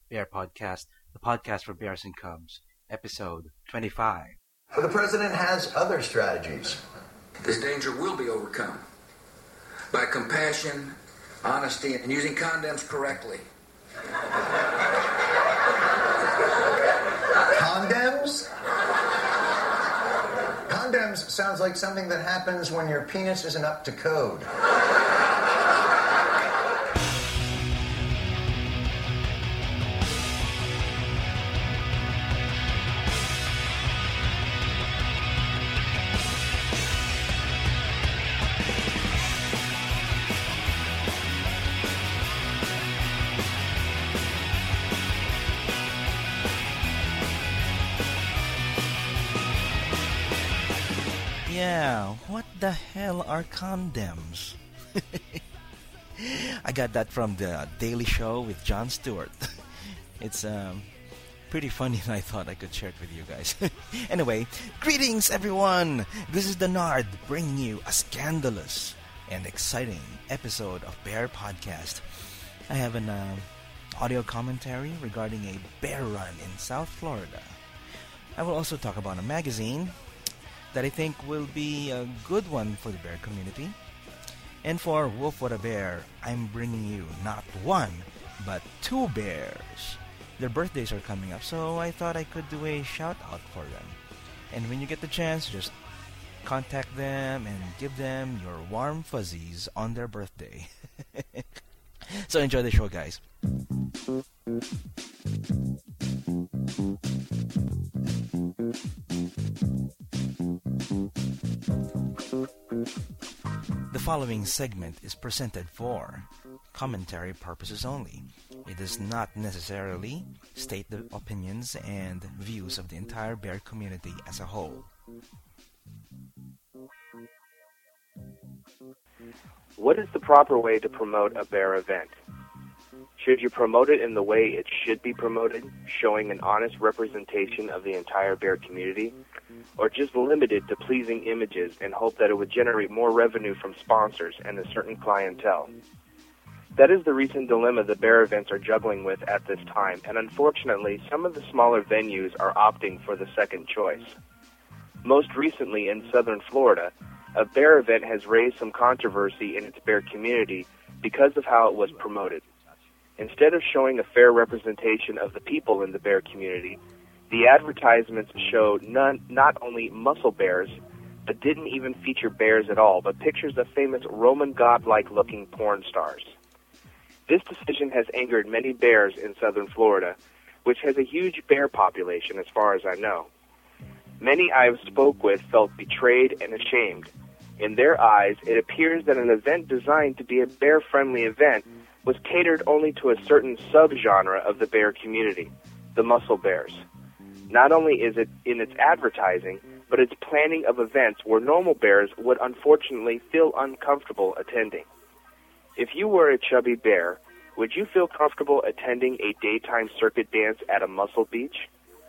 Bear Podcast, the podcast for bears and cubs, episode 25. But the president has other strategies. This danger will be overcome by compassion, honesty, and using condoms correctly. Condoms? Condoms sounds like something that happens when your penis isn't up to code. Yeah, what the hell are condoms? I got that from the Daily Show with Jon Stewart. It's pretty funny, and I thought I could share it with you guys. Anyway, greetings everyone! This is the Nard bringing you a scandalous and exciting episode of Bear Podcast. I have an audio commentary regarding a bear run in South Florida. I will also talk about a magazine that I think will be a good one for the bear community. And for Wolf What a Bear, I'm bringing you not one, but two bears. Their birthdays are coming up, so I thought I could do a shout out for them. And when you get the chance, just contact them and give them your warm fuzzies on their birthday. So enjoy the show, guys. The following segment is presented for commentary purposes only. It does not necessarily state the opinions and views of the entire bear community as a whole. What is the proper way to promote a bear event? Should you promote it in the way it should be promoted, showing an honest representation of the entire bear community, or just limited to pleasing images and hope that it would generate more revenue from sponsors and a certain clientele? That is the recent dilemma the bear events are juggling with at this time, and unfortunately, some of the smaller venues are opting for the second choice. Most recently in southern Florida, a bear event has raised some controversy in its bear community because of how it was promoted. Instead of showing a fair representation of the people in the bear community, the advertisements showed not only muscle bears, but didn't even feature bears at all, but pictures of famous Roman god-like looking porn stars. This decision has angered many bears in southern Florida, which has a huge bear population as far as I know. Many I have spoke with felt betrayed and ashamed. In their eyes, it appears that an event designed to be a bear-friendly event was catered only to a certain subgenre of the bear community, the muscle bears. Not only is it in its advertising, but its planning of events where normal bears would unfortunately feel uncomfortable attending. If you were a chubby bear, would you feel comfortable attending a daytime circuit dance at a muscle beach?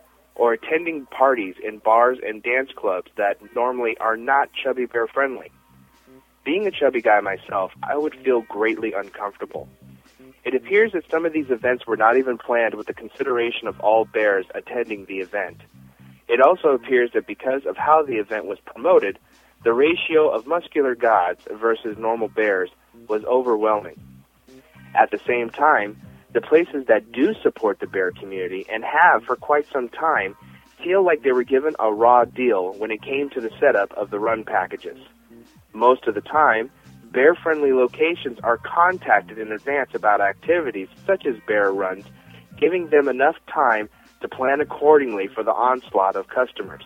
Or attending parties in bars and dance clubs that normally are not chubby bear friendly? Being a chubby guy myself, I would feel greatly uncomfortable. It appears that some of these events were not even planned with the consideration of all bears attending the event. It also appears that because of how the event was promoted, the ratio of muscular gods versus normal bears was overwhelming. At the same time, the places that do support the bear community and have for quite some time feel like they were given a raw deal when it came to the setup of the run packages. Most of the time, bear-friendly locations are contacted in advance about activities such as bear runs, giving them enough time to plan accordingly for the onslaught of customers.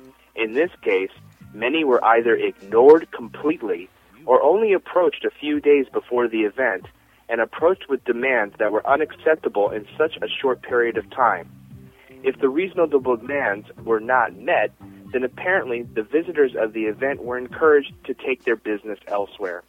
In this case, many were either ignored completely or only approached a few days before the event, and approached with demands that were unacceptable in such a short period of time. If the reasonable demands were not met, then apparently the visitors of the event were encouraged to take their business elsewhere.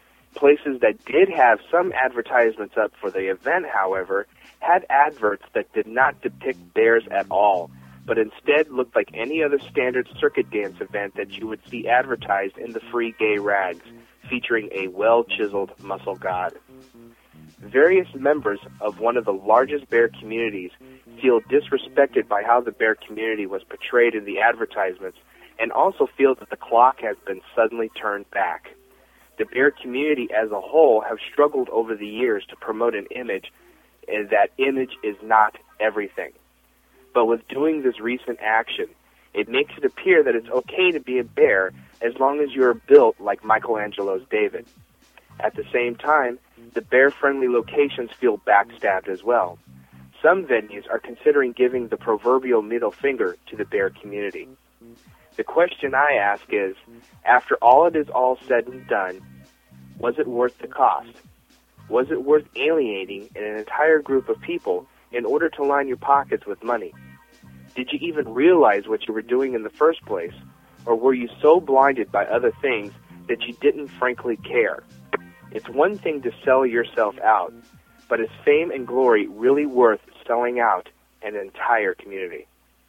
Places that did have some advertisements up for the event, however, had adverts that did not depict bears at all, but instead looked like any other standard circuit dance event that you would see advertised in the free gay rags, featuring a well-chiseled muscle god. various members of one of the largest bear communities feel disrespected by how the bear community was portrayed in the advertisements, and also feel that the clock has been suddenly turned back. The bear community as a whole have struggled over the years to promote an image, and that image is not everything. But with doing this recent action, it makes it appear that it's okay to be a bear as long as you're built like Michelangelo's David. At the same time, the bear-friendly locations feel backstabbed as well. Some venues are considering giving the proverbial middle finger to the bear community. The question I ask is, after all it is all said and done, was it worth the cost? Was it worth alienating an entire group of people in order to line your pockets with money? Did you even realize what you were doing in the first place? Or were you so blinded by other things that you didn't frankly care? It's one thing to sell yourself out, but is fame and glory really worth selling out an entire community?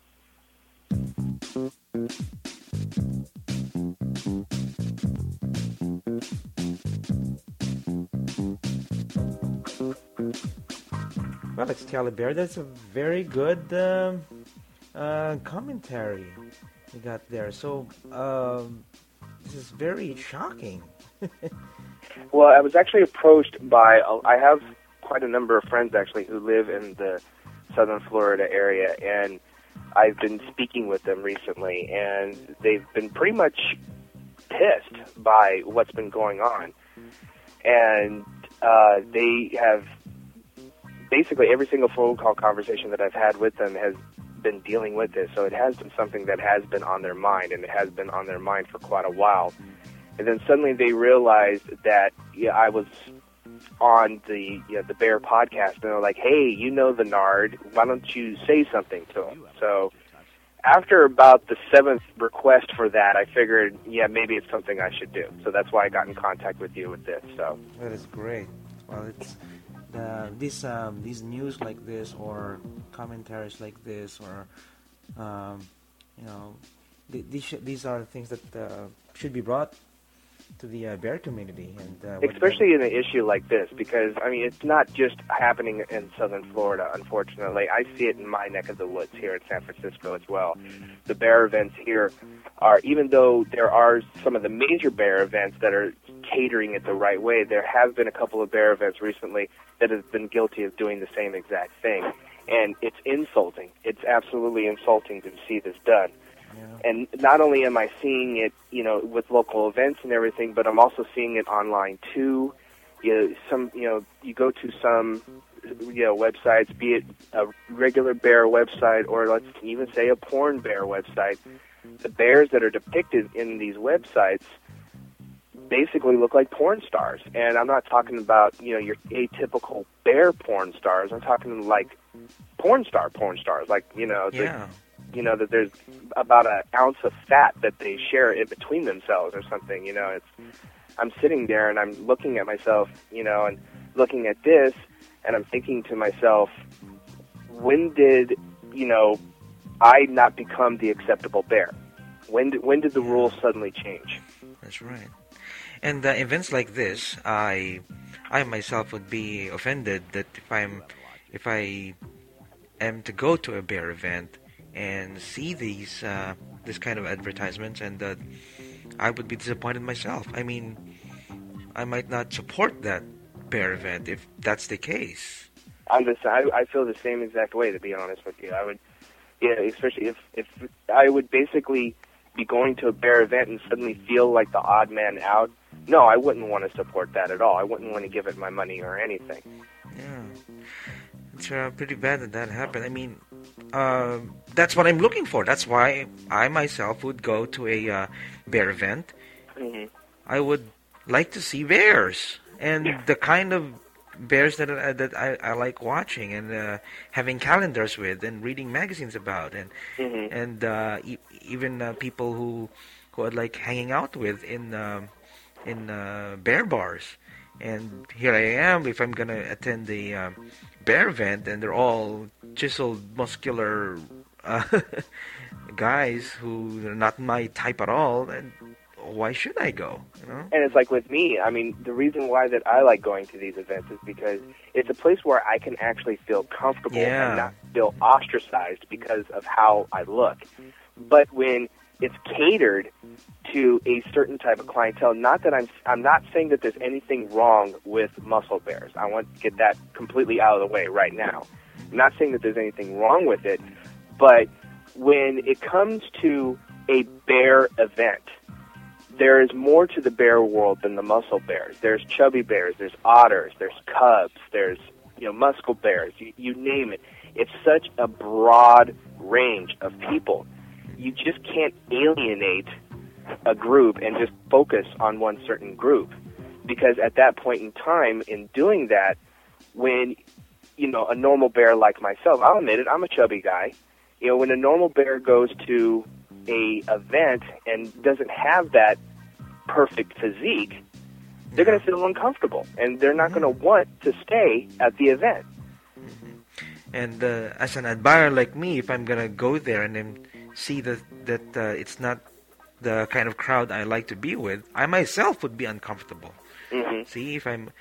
Well, it's Tally Bear. That's a very good commentary we got there. So, this is very shocking. Well, I was actually approached by, I have quite a number of friends actually who live in the southern Florida area, and I've been speaking with them recently, and they've been pretty much pissed by what's been going on. And they have, basically every single phone call conversation that I've had with them has been dealing with this, so it has been something that has been on their mind, and it has been on their mind for quite a while. And then suddenly they realized that I was on the Bear podcast, and they're like, "Hey, you know the Nard, why don't you say something to him?" So after about the 7th request for that, I figured, maybe it's something I should do. So that's why I got in contact with you with this. So that is great. Well, it's these news like this, or commentaries like this, or these are things that should be brought to the bear community, and especially in an issue like this, because I mean it's not just happening in southern Florida. Unfortunately, I see it in my neck of the woods here in San Francisco as well. The bear events here are, even though there are some of the major bear events that are catering it the right way, there have been a couple of bear events recently that have been guilty of doing the same exact thing, and it's insulting. It's absolutely insulting to see this done. Yeah. And not only am I seeing it, with local events and everything, but I'm also seeing it online too. You go to some, websites, be it a regular bear website or let's even say a porn bear website. The bears that are depicted in these websites basically look like porn stars, and I'm not talking about your atypical bear porn stars. I'm talking like porn stars, like that there's about an ounce of fat that they share in between themselves or something. I'm sitting there and I'm looking at myself, and looking at this, and I'm thinking to myself, when did, I not become the acceptable bear? When did the rules suddenly change? That's right. And events like this, I myself would be offended that if I am to go to a bear event and see these this kind of advertisements, and I would be disappointed myself. I mean, I might not support that bear event if that's the case. I feel the same exact way, to be honest with you. I would, especially if I would basically be going to a bear event and suddenly feel like the odd man out. No, I wouldn't want to support that at all. I wouldn't want to give it my money or anything. Yeah. It's pretty bad that happened. I mean, that's what I'm looking for. That's why I myself would go to a bear event. Mm-hmm. I would like to see bears, and the kind of bears that I like watching and having calendars with and reading magazines about, and mm-hmm. and even people who I like hanging out with in bear bars. And here I am, if I'm going to attend the bear event, and they're all chiseled, muscular guys who are not my type at all, and why should I go? And it's like with me, I mean, the reason why that I like going to these events is because it's a place where I can actually feel comfortable and not feel ostracized because of how I look. But when it's catered to a certain type of clientele, not that I'm not saying that there's anything wrong with muscle bears. I want to get that completely out of the way right now. I'm not saying that there's anything wrong with it, but when it comes to a bear event, there is more to the bear world than the muscle bears. There's chubby bears, there's otters, there's cubs, there's muscle bears, you name it. It's such a broad range of people. You just can't alienate a group and just focus on one certain group, because at that point in time, in doing that, when a normal bear like myself, I'll admit it, I'm a chubby guy. When a normal bear goes to a event and doesn't have that perfect physique, they're going to feel uncomfortable, and they're not going to want to stay at the event. And as an admirer like me, if I'm going to go there and then see that it's not the kind of crowd I like to be with, I myself would be uncomfortable. See, if I'm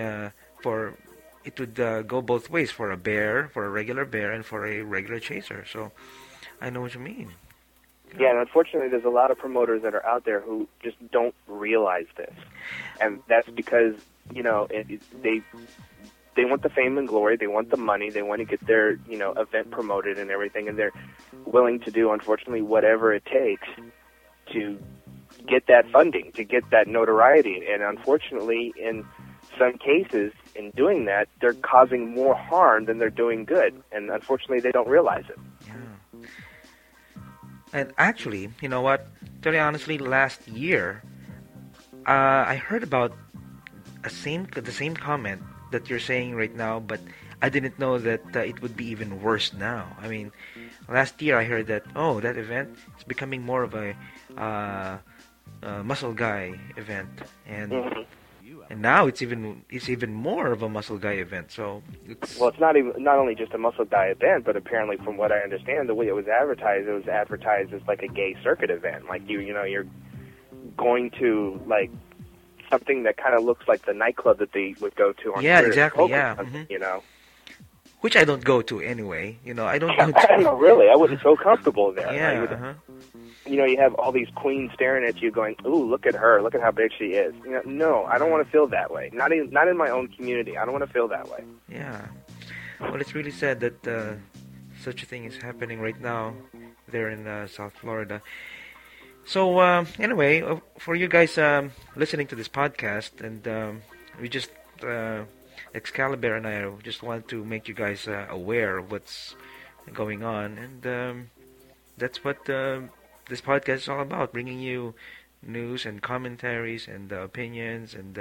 it would go both ways, for a bear, for a regular bear, and for a regular chaser. So I know what you mean. Yeah, and unfortunately, there's a lot of promoters that are out there who just don't realize this, and that's because they want the fame and glory, they want the money, they want to get their event promoted and everything, and they're willing to do, unfortunately, whatever it takes to get that funding, to get that notoriety, and unfortunately, in some cases, in doing that, they're causing more harm than they're doing good, and unfortunately, they don't realize it. Yeah. And actually, you know what? Tell you honestly, last year, I heard about the same comment that you're saying right now, but I didn't know that it would be even worse now. I mean, last year I heard that that event is becoming more of a muscle guy event, and now it's even more of a muscle guy event. So it's not only just a muscle guy event, but apparently, from what I understand, the way it was advertised as like a gay circuit event. Like you're going to like something that kind of looks like the nightclub that they would go to on Twitter. Exactly. Yeah, which I don't go to anyway. I don't go to. No, really, I wouldn't feel comfortable there. Yeah. You have all these queens staring at you going, ooh, look at her, look at how big she is. No, I don't want to feel that way. Not in my own community. I don't want to feel that way. Yeah. Well, it's really sad that such a thing is happening right now there in South Florida. So, anyway, for you guys listening to this podcast, and we just, Excalibur and I just want to make you guys aware of what's going on, and that's what this podcast is all about, bringing you news and commentaries and opinions and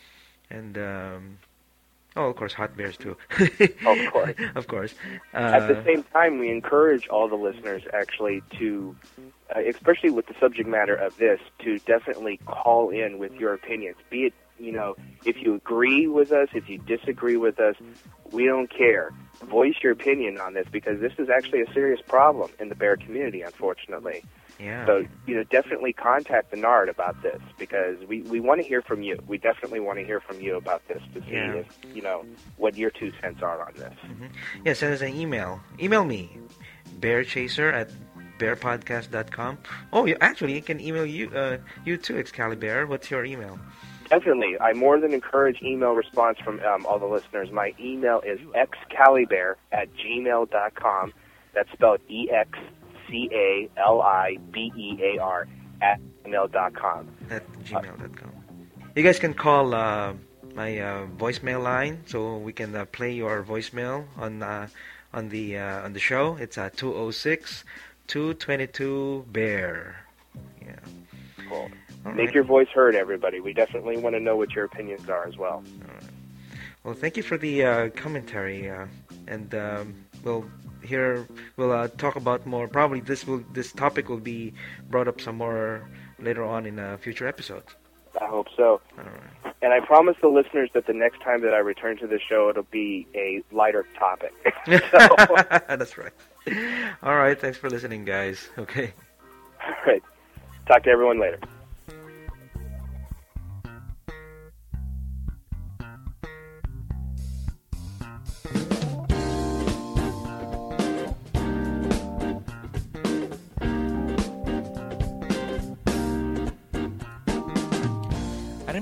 of course, hot bears too. Of course. Of course. At the same time, we encourage all the listeners actually to, especially with the subject matter of this, to definitely call in with your opinions. Be it, if you agree with us, if you disagree with us, we don't care. Voice your opinion on this, because this is actually a serious problem in the bear community, unfortunately. Yeah. So, definitely contact the NARD about this, because we want to hear from you. We definitely want to hear from you about this to see if, what your 2 cents are on this. Mm-hmm. Yeah, send us an email. Email me, bearchaser@bearpodcast.com. Oh, you can email you too, Excalibur. What's your email? Definitely. I more than encourage email response from all the listeners. My email is excalibur@gmail.com. That's spelled EXCALIBEAR @gmail.com. @gmail.com. You guys can call my voicemail line, so we can play your voicemail on the show. It's 206-222-BEAR. Yeah. Cool. Make your voice heard, everybody. We definitely want to know what your opinions are as well. All right. Well, thank you for the commentary, and we'll talk about more. Probably this topic will be brought up some more later on in future episodes. I hope so. All right. And I promise the listeners that the next time that I return to the show, it'll be a lighter topic. That's right. All right. Thanks for listening, guys. Okay. All right. Talk to everyone later.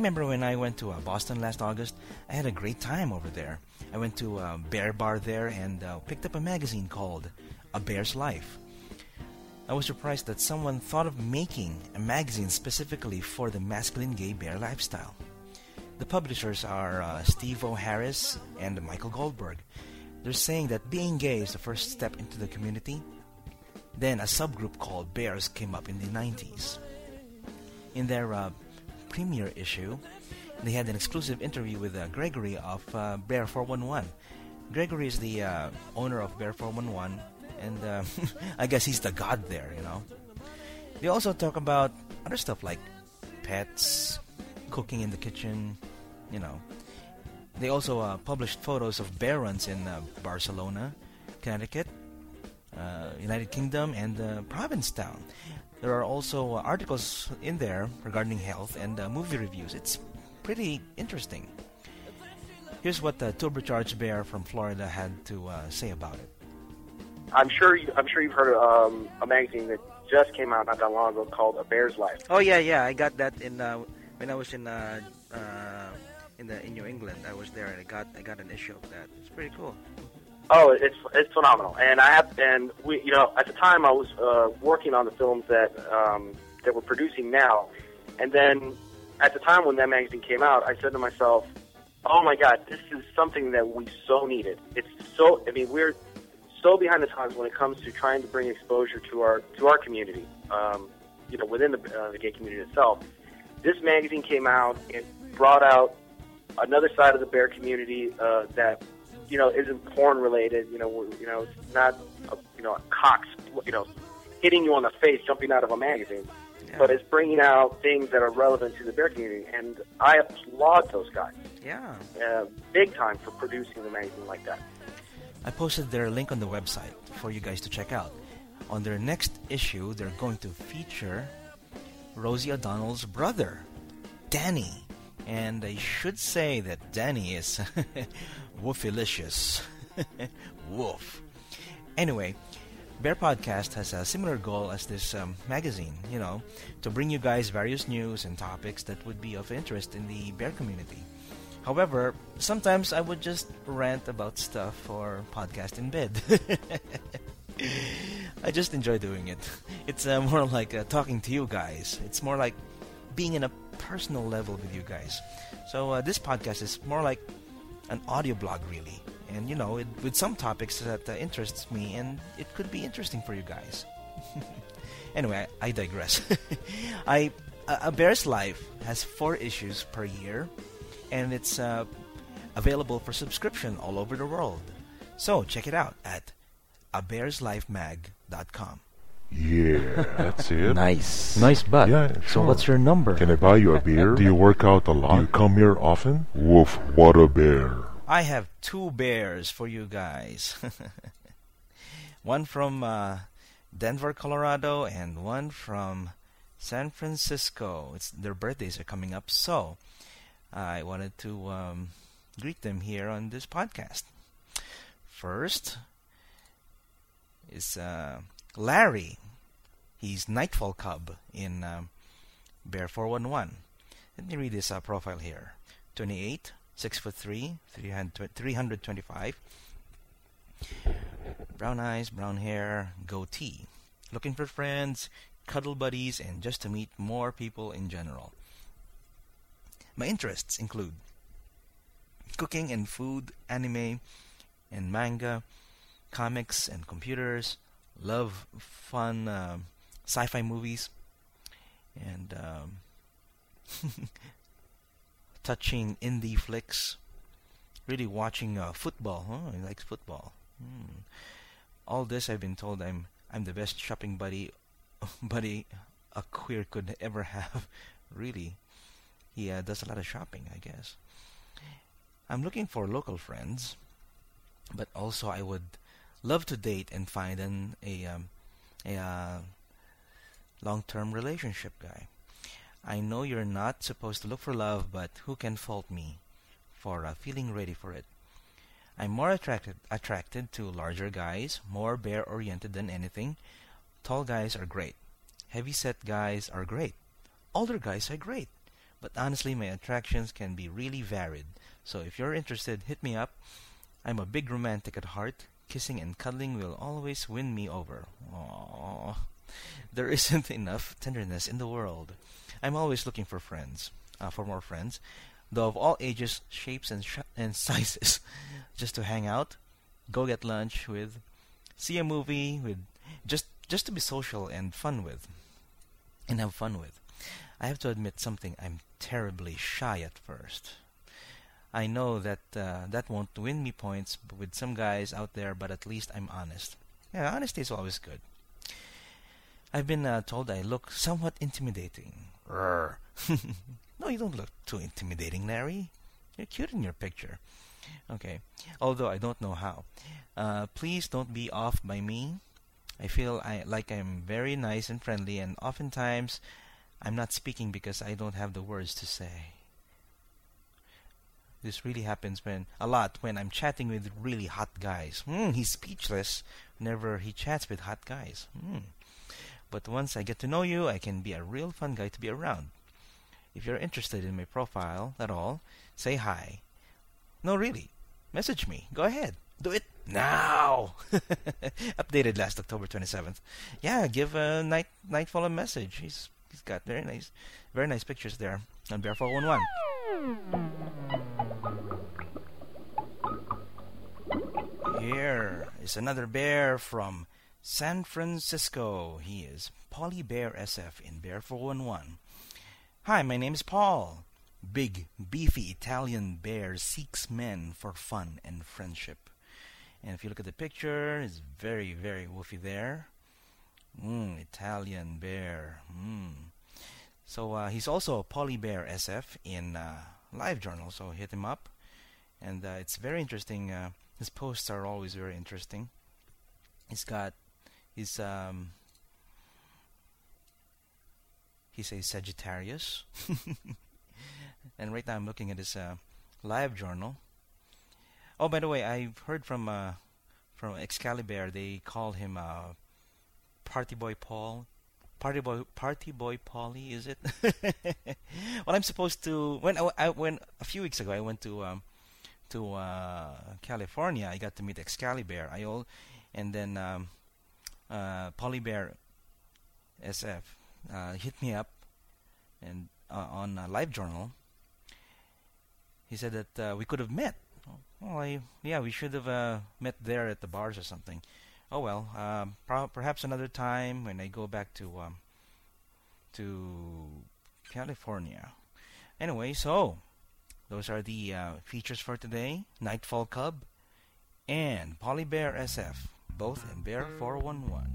remember when I went to Boston last August, I had a great time over there. I went to a bear bar there and picked up a magazine called A Bear's Life. I was surprised that someone thought of making a magazine specifically for the masculine gay bear lifestyle. The publishers are Steve O. Harris and Michael Goldberg. They're saying that being gay is the first step into the community. Then a subgroup called Bears came up in the 90s. In their premiere issue, they had an exclusive interview with Gregory of Bear 411. Gregory is the owner of Bear 411, and I guess he's the god there, you know. They also talk about other stuff like pets, cooking in the kitchen, you know. They also published photos of bear runs in Barcelona, Connecticut, United Kingdom, and Provincetown. There are also articles in there regarding health and movie reviews. It's pretty interesting. Here's what the turbocharged bear from Florida had to say about it. I'm sure you've heard of a magazine that just came out not that long ago called A Bear's Life. Oh yeah, I got that in when I was in New England. I was there and I got an issue of that. It's pretty cool. Oh, it's phenomenal. And we, you know, at the time I was working on the films that we're producing now, and then at the time when that magazine came out, I said to myself, "Oh my God, this is something that we so needed." It's so, I mean, we're so behind the times when it comes to trying to bring exposure to our community, you know, within the gay community itself. This magazine came out. It brought out another side of the bear community that, you know, isn't porn related. You know, it's not a cock, hitting you on the face, jumping out of a magazine. Yeah. But it's bringing out things that are relevant to the bear community, and I applaud those guys. Yeah, big time for producing a magazine like that. I posted their link on the website for you guys to check out. On their next issue, they're going to feature Rosie O'Donnell's brother, Danny. And I should say that Danny is woofilicious. Woof. Anyway, Bear Podcast has a similar goal as this magazine, you know, to bring you guys various news and topics that would be of interest in the bear community. However, sometimes I would just rant about stuff or podcast in bed. I just enjoy doing it. It's more like talking to you guys. It's more like being in a personal level with you guys. So this podcast is more like an audio blog, really. And, you know, with some topics that interests me, and it could be interesting for you guys. Anyway, I digress. A Bear's Life has 4 issues per year, and it's available for subscription all over the world. So check it out at abearslifemag.com. Yeah, that's it. Nice butt. Yeah, So sure. what's your number? Can I buy you a beer? Do you work out a lot? Do you come here often? Woof, what a bear. I have 2 bears for you guys. One from Denver, Colorado, and one from San Francisco. Their birthdays are coming up, so I wanted to greet them here on this podcast. First is Larry. He's Nightfall Cub in Bear 411. Let me read his profile here. 28, 6'3", 325. Brown eyes, brown hair, goatee. Looking for friends, cuddle buddies, and just to meet more people in general. My interests include cooking and food, anime and manga, comics and computers, love fun sci-fi movies, and touching indie flicks, really watching football. Oh, he likes football. All this I've been told I'm the best shopping buddy a queer could ever have. Really. He does a lot of shopping, I guess. I'm looking for local friends, but also I would love to date and find a long-term relationship guy. I know you're not supposed to look for love, but who can fault me for feeling ready for it? I'm more attracted to larger guys, more bear-oriented than anything. Tall guys are great. Heavy-set guys are great. Older guys are great. But honestly, my attractions can be really varied. So if you're interested, hit me up. I'm a big romantic at heart. Kissing and cuddling will always win me over. Aww. There isn't enough tenderness in the world. I'm always looking for friends, for more friends, though of all ages, shapes, and sizes, just to hang out, go get lunch with, see a movie with, just to be social and have fun with. I have to admit something. I'm terribly shy at first. I know that that won't win me points with some guys out there, but at least I'm honest. Yeah, honesty is always good. I've been told I look somewhat intimidating. No, you don't look too intimidating, Larry. You're cute in your picture. Okay, although I don't know how. Please don't be off by me. I feel like I'm very nice and friendly, and oftentimes I'm not speaking because I don't have the words to say. This really happens a lot when I'm chatting with really hot guys. He's speechless whenever he chats with hot guys. But once I get to know you, I can be a real fun guy to be around. If you're interested in my profile at all, say hi. No, really. Message me. Go ahead. Do it now. Updated last October 27th. Yeah, give Nightfall a message. He's got very nice pictures there on Bear 411. Here is another bear from San Francisco. He is Polly Bear SF in Bear 411. Hi, my name is Paul. Big, beefy Italian bear seeks men for fun and friendship. And if you look at the picture, it's very, very woofy there. Italian bear. So he's also Polly Bear SF in LiveJournal, so hit him up. And it's very interesting. His posts are always very interesting. He's got his he's a Sagittarius. And right now I'm looking at his LiveJournal. Oh, by the way, I've heard from Excalibur, they call him Party Boy Paul. Party Boy Polly, is it? Well, I'm supposed to when a few weeks ago I went to California. I got to meet Excalibur, and then Polly Bear SF hit me up and on LiveJournal. He said that we could have met. Well, we should have met there at the bars or something. Oh well, perhaps another time when I go back to California. Anyway, so those are the features for today. Nightfall Cub and Polly Bear SF, both in Bear 411.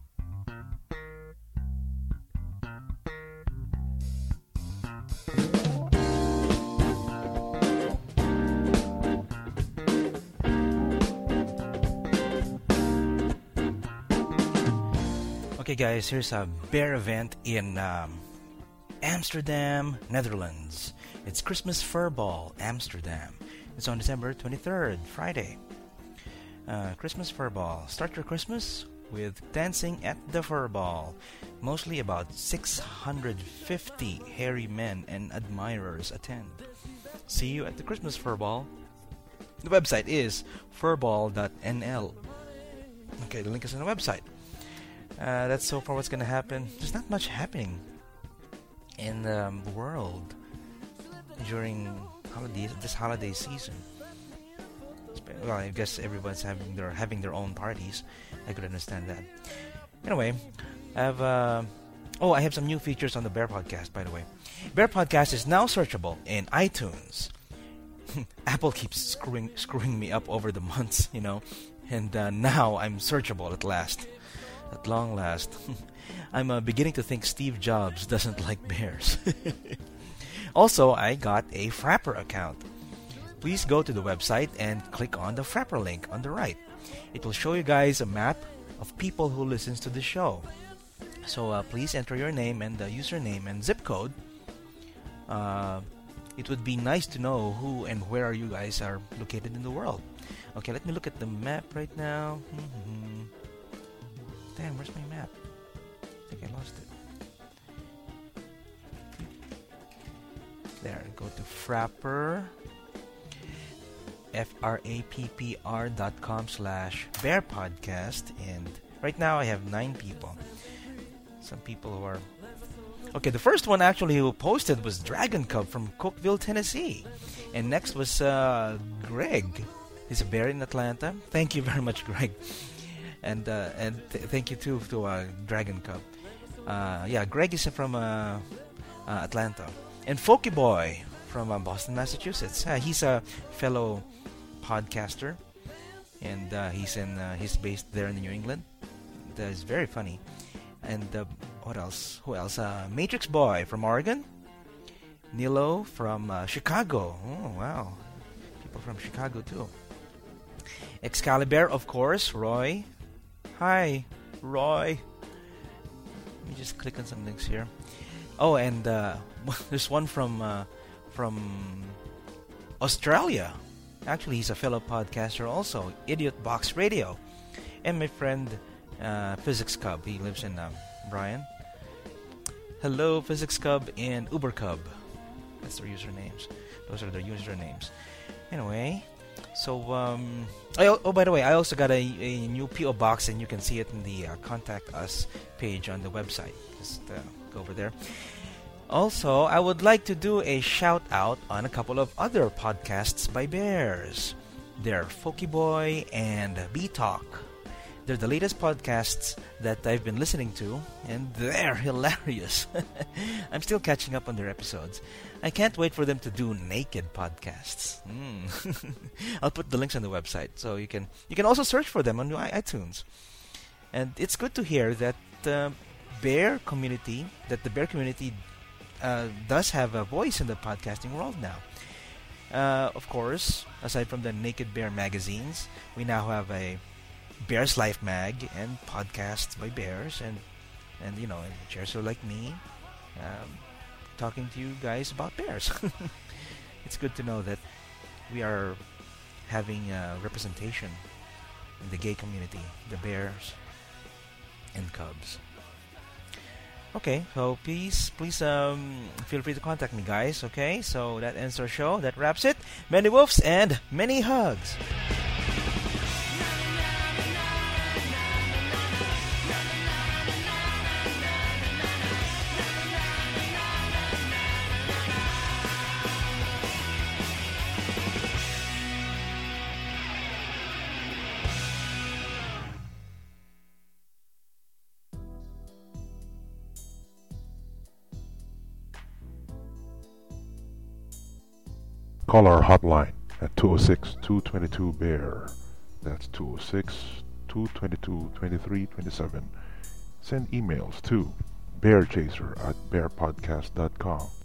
Okay guys, here's a bear event in Amsterdam, Netherlands. It's Christmas Fur Ball, Amsterdam. It's on December 23rd, Friday. Christmas Fur Ball. Start your Christmas with dancing at the Fur Ball. Mostly about 650 hairy men and admirers attend. See you at the Christmas Fur Ball. The website is furball.nl. Okay, the link is on the website. That's so far what's going to happen. There's not much happening in the world during this holiday season. Well, I guess everyone's having their own parties. I could understand that. Anyway, I have some new features on the Bear Podcast, by the way. Bear Podcast is now searchable in iTunes. Apple keeps screwing me up over the months, and now I'm searchable at last. At long last. I'm beginning to think Steve Jobs doesn't like bears. Also, I got a Frapper account. Please go to the website and click on the Frapper link on the right. It will show you guys a map of people who listens to the show. So please enter your name and username and zip code. It would be nice to know who and where you guys are located in the world. Okay, let me look at the map right now. Damn, where's my map? I think I lost it. There, go to Frappr, FRAPPR.com/Bear Podcast. And right now I have 9 people. Some people who are... Okay, the first one actually who posted was Dragon Cub from Cookeville, Tennessee. And next was Greg. He's a bear in Atlanta. Thank you very much, Greg. And thank you too to Dragon Cub. Yeah, Greg is from Atlanta. And Folky Boy from Boston, Massachusetts. He's a fellow podcaster, and he's based there in New England. He's very funny. And what else? Who else? Matrix Boy from Oregon. Nilo from Chicago. Oh, wow. People from Chicago too. Excalibur, of course. Roy. Hi, Roy. Let me just click on some links here. Oh, and there's one from Australia. Actually, he's a fellow podcaster also. Idiot Box Radio. And my friend Physics Cub. He lives in Bryan. Hello, Physics Cub and Uber Cub. That's their usernames. Those are their usernames. Anyway, so by the way, I also got a new PO box, and you can see it in the Contact Us page on the website. Just go over there. Also, I would like to do a shout out on a couple of other podcasts by bears. They're Folky Boy and Bee Talk. They're the latest podcasts that I've been listening to, and they're hilarious. I'm still catching up on their episodes. I can't wait for them to do naked podcasts. I'll put the links on the website, so you can also search for them on iTunes. And it's good to hear that the bear community does have a voice in the podcasting world now. Of course, aside from the Naked Bear magazines, we now have a Bears Life mag and podcasts by bears, and Chairso like me talking to you guys about bears. It's good to know that we are having representation in the gay community, the bears and cubs. Okay, so please feel free to contact me, guys. Okay, so that ends our show. That wraps it. Many wolves and many hugs. Call our hotline at 206-222-BEAR. That's 206-222-2327. Send emails to bearchaser@bearpodcast.com.